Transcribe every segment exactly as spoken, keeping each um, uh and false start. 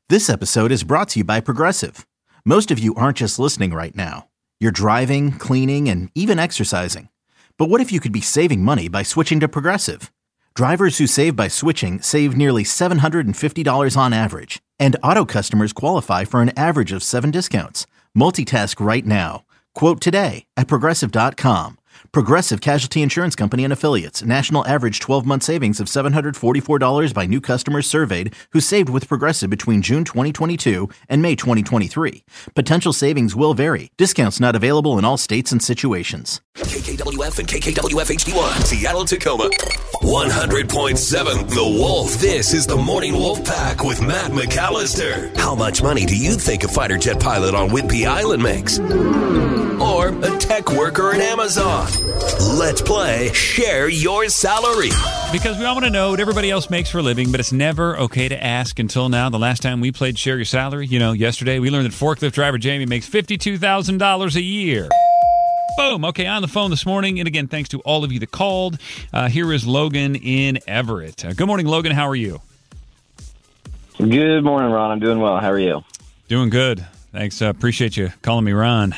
This episode is brought to you by Progressive. Most of you aren't just listening right now. You're driving, cleaning, and even exercising. But what if you could be saving money by switching to Progressive? Drivers who save by switching save nearly seven hundred fifty dollars on average. And auto customers qualify for an average of seven discounts. Multitask right now. Quote today at Progressive dot com. Progressive Casualty Insurance Company and Affiliates. National average twelve-month savings of seven hundred forty-four dollars by new customers surveyed who saved with Progressive between June twenty twenty-two and May twenty twenty-three. Potential savings will vary. Discounts not available in all states and situations. K K W F and K K W F H D one, Seattle, Tacoma. one hundred point seven The Wolf. This is the Morning Wolf Pack with Matt McAllister. How much money do you think a fighter jet pilot on Whidbey Island makes? Or a tech worker at Amazon? Let's play Share Your Salary. Because we all want to know what everybody else makes for a living, but it's never okay to ask until now. The last time we played Share Your Salary, you know, yesterday, we learned that forklift driver Jamie makes fifty-two thousand dollars a year. Boom. Okay, on the phone this morning. And again, thanks to all of you that called. Uh, here is Logan in Everett. Uh, good morning, Logan. How are you? Good morning, Ron. I'm doing well. How are you? Doing good. Thanks. Uh, appreciate you calling me Ron.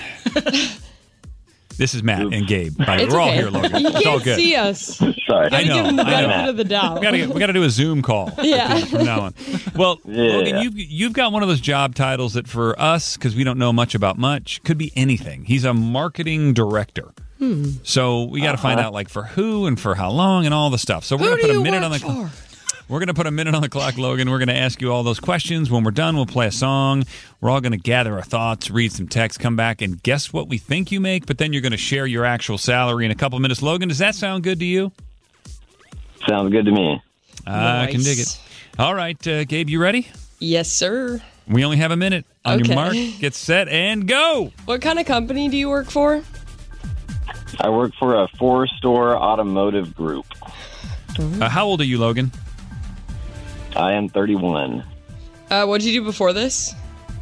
This is Matt and Gabe. By the way, we're all okay. here, Logan. You It's all can't good. see us. Sorry. I know. Give them the I know. benefit of the doubt. We gotta, we gotta do a Zoom call. Yeah. From now on. Well, Yeah. Logan, you've, you've got one of those job titles that for us, because we don't know much about much, could be anything. He's a marketing director. Hmm. So we got to uh-huh. find out like for who and for how long and all the stuff. So we're Who gonna do put a you minute work on the for? clock. We're going to put a minute on the clock, Logan. We're going to ask you all those questions. When we're done, we'll play a song. We're all going to gather our thoughts, read some text, come back, and guess what we think you make, but then you're going to share your actual salary in a couple minutes. Logan, does that sound good to you? Sounds good to me. I Nice. can dig it. All right, uh, Gabe, you ready? Yes, sir. We only have a minute. On Okay. your mark, get set, and go! What kind of company do you work for? I work for a four-store automotive group. Uh, how old are you, Logan? I am thirty-one. Uh, what did you do before this?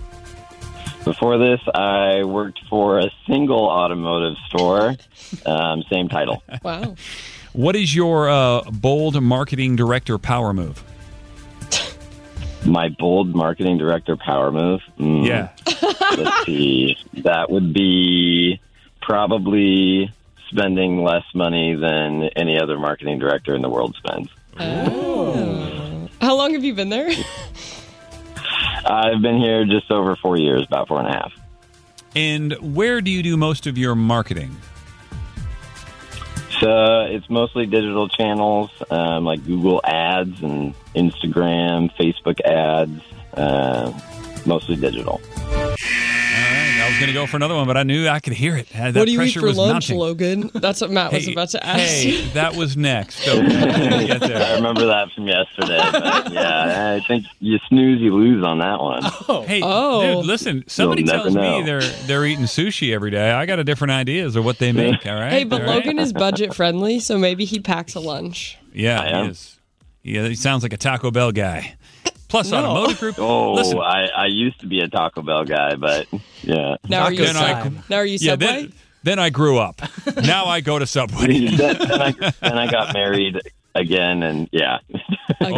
Before this, I worked for a single automotive store. Um, same title. Wow. What is your uh, bold marketing director power move? My bold marketing director power move. Mm, Yeah. Let's see. That would be probably spending less money than any other marketing director in the world spends. Oh. How long have you been there? I've been here just over four years, about four and a half. And where do you do most of your marketing? So it's mostly digital channels um, like Google Ads and Instagram, Facebook ads, uh, mostly digital. All right, I was going to go for another one, but I knew I could hear it. That What do you eat pressure for was lunch, mounting. Logan? That's what Matt was Hey, about to ask. Hey, that was next. Okay, we'll get I there. remember that from yesterday. But yeah, I think you snooze, you lose on that one. Hey, Oh. dude, listen. Somebody You'll never tells me know. they're they're eating sushi every day. I got a different ideas of what they make. All right. Hey, but All right? Logan is budget friendly, so maybe he packs a lunch. Yeah, I he am. is. Yeah, he sounds like a Taco Bell guy. Plus, No. automotive group. Oh, Listen, I, I used to be a Taco Bell guy, but yeah. Now are you Then I- Sub- Now are you yeah. Subway? Then, then I grew up. Now I go to Subway. then, then, I, then I got married again, and yeah. Again.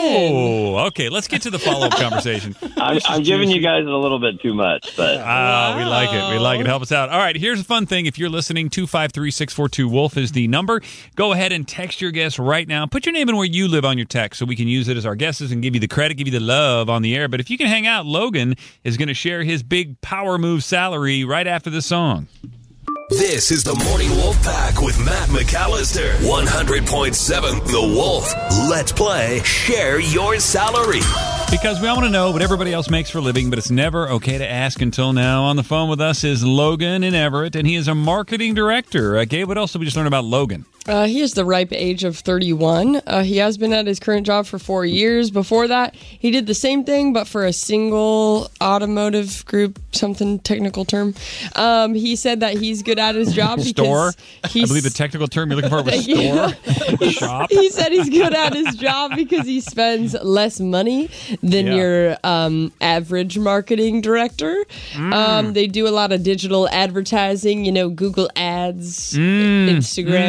Oh, okay. Let's get to the follow-up conversation. I'm, This is I'm giving juicy. you guys a little bit too much, but Ah, we like it. We like it. Wow. Help us out. All right, here's a fun thing. If you're listening, two five three, six four two, WOLF is the number. Go ahead and text your guest right now. Put your name and where you live on your text so we can use it as our guesses and give you the credit, give you the love on the air. But if you can hang out, Logan is going to share his big power move salary right after the song. This is the Morning Wolf Pack with Matt McAllister. one hundred point seven The Wolf. Let's play Share Your Salary. Because we all want to know what everybody else makes for a living, but it's never okay to ask until now. On the phone with us is Logan in Everett, and he is a marketing director. Uh, Gabe, what else did we just learn about Logan? Uh, he is the ripe age of thirty-one. Uh, he has been at his current job for four years. Before that, he did the same thing, but for a single automotive group, something technical term. Um, he said that he's good at his job because Store? he's, I believe the technical term you're looking for was Yeah. store, shop. He said he's good at his job because he spends less money than Yeah. your um, average marketing director. Mm. Um, they do a lot of digital advertising, you know, Google ads, Mm. Instagram ads.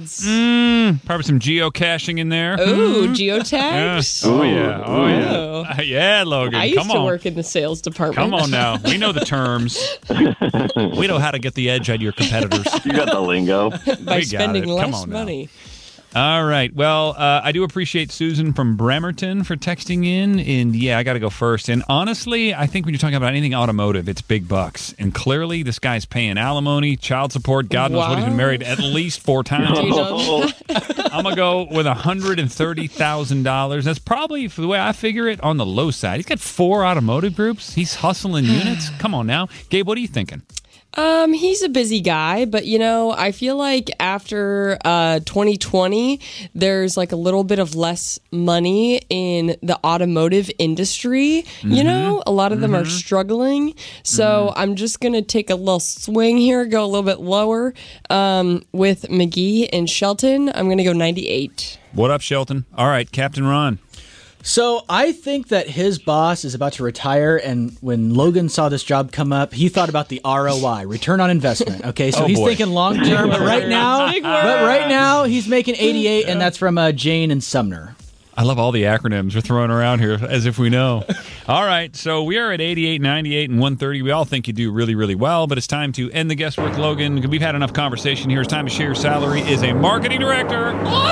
kids. Mm, probably some geocaching in there. Ooh, Hmm. geotags. Yeah. Oh, yeah. Oh, yeah. Oh. Uh, yeah, Logan. I used Come to on. work in the sales department. Come on now. We know the terms. We know how to get the edge out of your competitors. You got the lingo. by We got spending it. Come less on now. money. All right. Well, uh, I do appreciate Susan from Bremerton for texting in. And yeah, I got to go first. And honestly, I think when you're talking about anything automotive, it's big bucks. And clearly, this guy's paying alimony, child support. God knows what he's been Wow. married at least four times. Do you know I'm going to go with one hundred thirty thousand dollars. That's probably, for the way I figure it, on the low side. He's got four automotive groups. He's hustling units. Come on now. Gabe, what are you thinking? Um, he's a busy guy, but you know, I feel like after uh, twenty twenty, there's like a little bit of less money in the automotive industry. Mm-hmm. You know, a lot of them are struggling. So Mm-hmm. I'm just gonna take a little swing here, go a little bit lower um, with McGee and Shelton. I'm gonna go ninety-eight. What up, Shelton? All right, Captain Ron. So I think that his boss is about to retire, and when Logan saw this job come up, he thought about the R O I, return on investment. Okay, so Oh, he's boy. thinking long term, but right now, Big but word. right now he's making eighty-eight, and that's from uh, Jane and Sumner. I love all the acronyms we're throwing around here as if we know. All right, so we are at eighty-eight, ninety-eight, and one thirty. We all think you do really, really well, but it's time to end the guesswork, Logan. We've had enough conversation here. It's time to share your salary is a marketing director.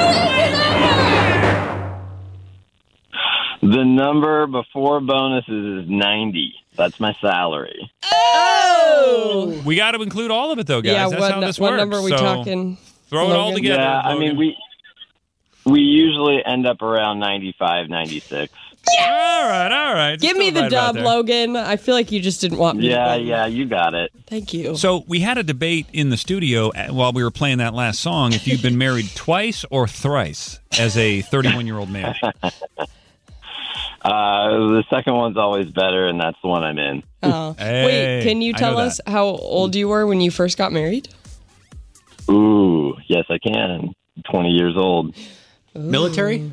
The number before bonuses is ninety. That's my salary. Oh, We got to include all of it, though, guys. yeah. That's what, how this what works. number are we So talking? Throw it all Logan? together. Yeah, I Logan. mean, we we usually end up around ninety-five, ninety-six. All right, all right. Give me Still the right about dub, there. Logan. I feel like you just didn't want me. Yeah, to win. yeah, you got it. Thank you. So we had a debate in the studio uh, while we were playing that last song if you've been married twice or thrice as a thirty-one-year-old man. Uh, the second one's always better, and that's the one I'm in. Oh. Hey, Wait, can you I tell know us how old you were when you first got married? Ooh, yes, I can. twenty years old. Military?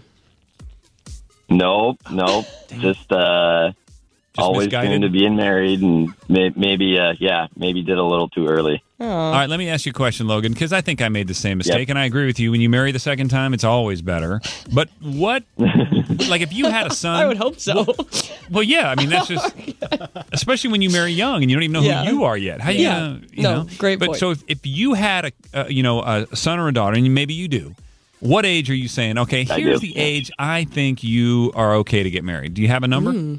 Nope, nope. Just uh, always misguided? into being married, and may- maybe, uh, yeah, maybe did a little too early. All right, let me ask you a question, Logan, because I think I made the same mistake, and I agree with you. When you marry the second time, it's always better. But what, like if you had a son... I would hope so. Well, yeah, I mean, that's just... Especially when you marry young and you don't even know Yeah. who you are yet. How you Yeah. gonna, you No, know? great But point. so if, if you had a, uh, you know, a son or a daughter, and maybe you do, what age are you saying, okay, I here's do. the age I think you are okay to get married? Do you have a number? Hmm.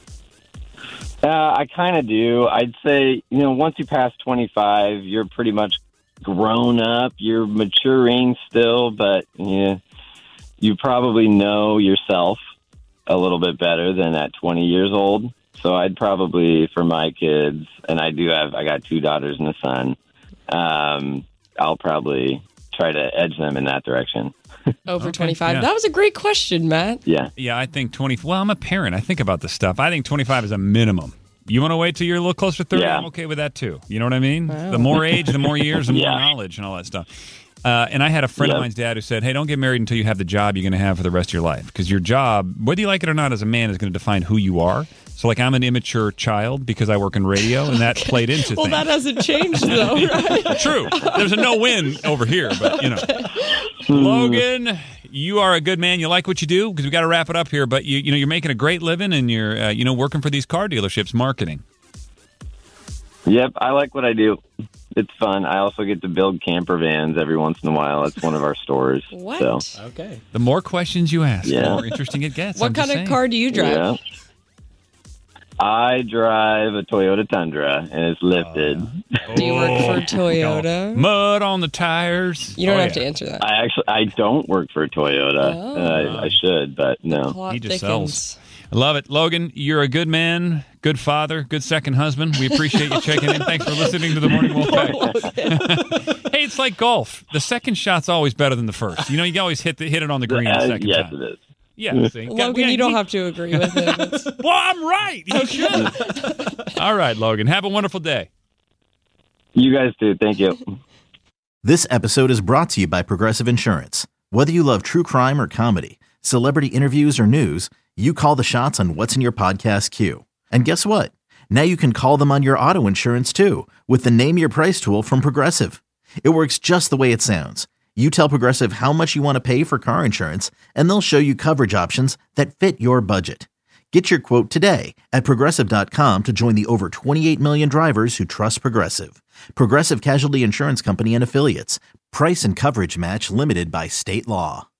Uh, I kind of do. I'd say, you know, once you pass twenty-five, you're pretty much grown up. You're maturing still, but yeah, you probably know yourself a little bit better than at twenty years old. So I'd probably, for my kids, and I do have, I got two daughters and a son, um, I'll probably try to edge them in that direction. Over twenty-five. yeah. That was a great question, Matt. Yeah. Yeah, I think twenty. Well, I'm a parent. I think about this stuff. I think twenty-five is a minimum. You want to wait till you're a little closer to thirty? Yeah. I'm okay with that too. You know what I mean? The more age, the more years, the more Yeah. knowledge and all that stuff. Uh, and I had a friend of Yep. mine's dad who said, hey, don't get married until you have the job you're going to have for the rest of your life. Because your job, whether you like it or not as a man, is going to define who you are. So, like, I'm an immature child because I work in radio, and that played into Well, things. that hasn't changed, though, right? True. There's a no-win over here, but, you know. Logan, you are a good man. You like what you do because we got to wrap it up here. But, you you know, you're making a great living, and you're, uh, you know, working for these car dealerships, marketing. Yep, I like what I do. It's fun. I also get to build camper vans every once in a while. That's one of our stores. What? So, Okay. The more questions you ask, the Yeah. more interesting it gets. What I'm kind just of saying. car do you drive? yeah. I drive a Toyota Tundra, and it's lifted. Do you work for Oh, Toyota? Mud on the tires. You don't Oh, have yeah. to answer that. I actually I don't work for Toyota. Oh. Uh, I, I should, but no. Plot He just thickens. sells. I love it. Logan, you're a good man, good father, good second husband. We appreciate you checking in. Thanks for listening to the Morning Wolf Pack. Hey, it's like golf. The second shot's always better than the first. You know, you always hit the, hit it on the green the Uh, second yes, time. it is. Yeah. See? Logan, you don't have to agree with it. It's- Well, I'm right. You should. All right, Logan. Have a wonderful day. You guys too. Thank you. This episode is brought to you by Progressive Insurance. Whether you love true crime or comedy, celebrity interviews or news, you call the shots on what's in your podcast queue. And guess what? Now you can call them on your auto insurance too with the Name Your Price tool from Progressive. It works just the way it sounds. You tell Progressive how much you want to pay for car insurance, and they'll show you coverage options that fit your budget. Get your quote today at Progressive dot com to join the over twenty-eight million drivers who trust Progressive. Progressive Casualty Insurance Company and Affiliates. Price and coverage match limited by state law.